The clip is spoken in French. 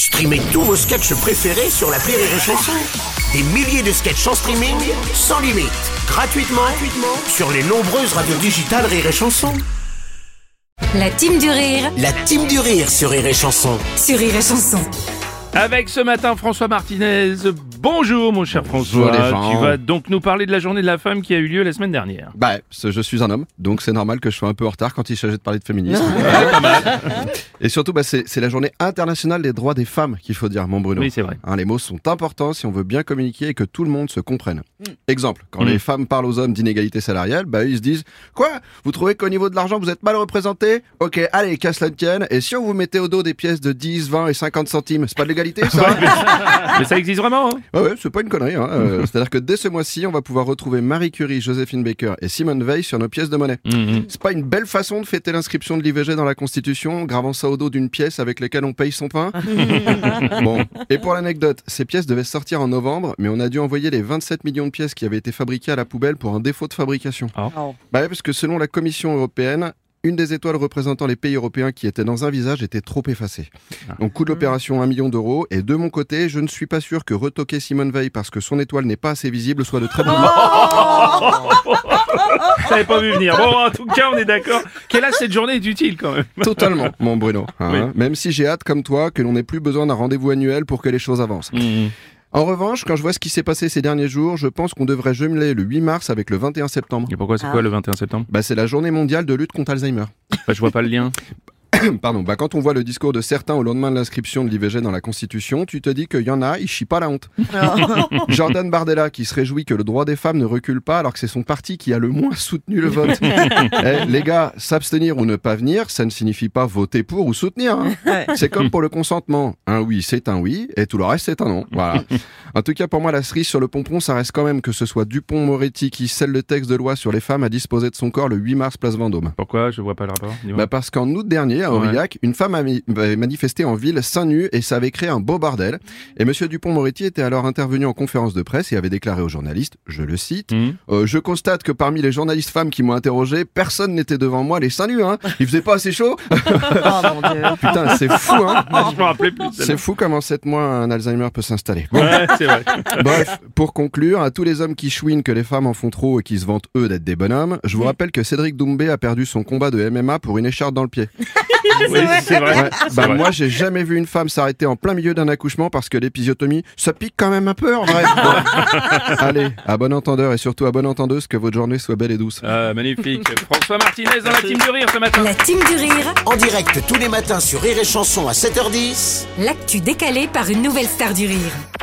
Streamez tous vos sketchs préférés sur l'appli Rire et Chanson. Des milliers de sketchs en streaming, sans limite, gratuitement sur les nombreuses radios digitales Rire et Chanson. La team du rire La team du rire sur Rire et Chanson. sur Rire et Chanson. Avec ce matin François Martinez. Bonjour mon cher François, Bonjour les gens. tu vas donc nous parler de la journée de la femme qui a eu lieu la semaine dernière. Je suis un homme, donc c'est normal que je sois un peu en retard quand il s'agit de parler de féminisme. Et surtout, c'est la journée internationale des droits des femmes qu'il faut dire, mon Bruno. Oui, c'est vrai. Les mots sont importants si on veut bien communiquer et que tout le monde se comprenne. Exemple, quand les femmes parlent aux hommes d'inégalité salariale, eux, ils se disent « Quoi ? Vous trouvez qu'au niveau de l'argent, vous êtes mal représentés ? Ok, allez, qu'à cela ne tienne. Et si on vous mettait au dos des pièces de 10, 20 et 50 centimes, c'est pas de l'égalité, ça ?» Mais ça existe vraiment, hein? Ouais, c'est pas une connerie. C'est-à-dire que dès ce mois-ci, on va pouvoir retrouver Marie Curie, Joséphine Baker et Simone Veil sur nos pièces de monnaie. C'est pas une belle façon de fêter l'inscription de l'IVG dans la Constitution, gravant ça au dos d'une pièce avec laquelle on paye son pain? Bon, et pour l'anecdote, ces pièces devaient sortir en novembre, mais on a dû envoyer les 27 millions de pièces qui avaient été fabriquées à la poubelle pour un défaut de fabrication. Parce que selon la Commission européenne, une des étoiles représentant les pays européens qui étaient dans un visage était trop effacée. Donc coût de l'opération 1 million d'euros. Et de mon côté, je ne suis pas sûr que retoquer Simone Veil parce que son étoile n'est pas assez visible soit de très bon goût. Je l'avais pas vu venir. Bon, en tout cas, on est d'accord. Quelle âge cette journée est utile quand même. Totalement, mon Bruno. Oui. Même si j'ai hâte, comme toi, que l'on n'ait plus besoin d'un rendez-vous annuel pour que les choses avancent. En revanche, quand je vois ce qui s'est passé ces derniers jours, je pense qu'on devrait jumeler le 8 mars avec le 21 septembre. Et pourquoi c'est quoi le 21 septembre? C'est la journée mondiale de lutte contre Alzheimer. Je vois pas le lien. Pardon, quand on voit le discours de certains au lendemain de l'inscription de l'IVG dans la Constitution, tu te dis qu'il y en a, ils chient pas la honte. Jordan Bardella qui se réjouit que le droit des femmes ne recule pas alors que c'est son parti qui a le moins soutenu le vote. Les gars, s'abstenir ou ne pas venir, ça ne signifie pas voter pour ou soutenir. C'est comme pour le consentement. Un oui, c'est un oui, et tout le reste, c'est un non. Voilà. En tout cas, pour moi, la cerise sur le pompon, ça reste quand même que ce soit Dupond-Moretti qui scelle le texte de loi sur les femmes à disposer de son corps le 8 mars, place Vendôme. Pourquoi? Je vois pas le rapport. Dis-moi. Parce qu'en août dernier, à Aurillac, une femme avait manifesté en ville seins nus et ça avait créé un beau bordel. Et monsieur Dupond-Moretti était alors intervenu en conférence de presse et avait déclaré aux journalistes, je le cite, je constate que parmi les journalistes femmes qui m'ont interrogé, personne n'était devant moi les seins nus, hein. Il faisait pas assez chaud. Oh mon Dieu. Putain, c'est fou, hein. Je me rappelais plus. C'est fou comment 7 mois un Alzheimer peut s'installer. Ouais, c'est vrai. Bref, pour conclure, à tous les hommes qui chouinent que les femmes en font trop et qui se vantent eux d'être des bonhommes, je vous rappelle que Cédric Doumbé a perdu son combat de MMA pour une écharpe dans le pied. Oui, c'est vrai. Ouais, moi j'ai jamais vu une femme s'arrêter en plein milieu d'un accouchement parce que l'épisiotomie, ça pique quand même un peu en vrai. Bon. Allez, à bon entendeur et surtout à bonne entendeuse, que votre journée soit belle et douce. Magnifique. François Martinez dans la team du rire ce matin. La team du rire, En direct tous les matins sur Rire et Chanson à 7h10. l'actu décalée par une nouvelle star du rire.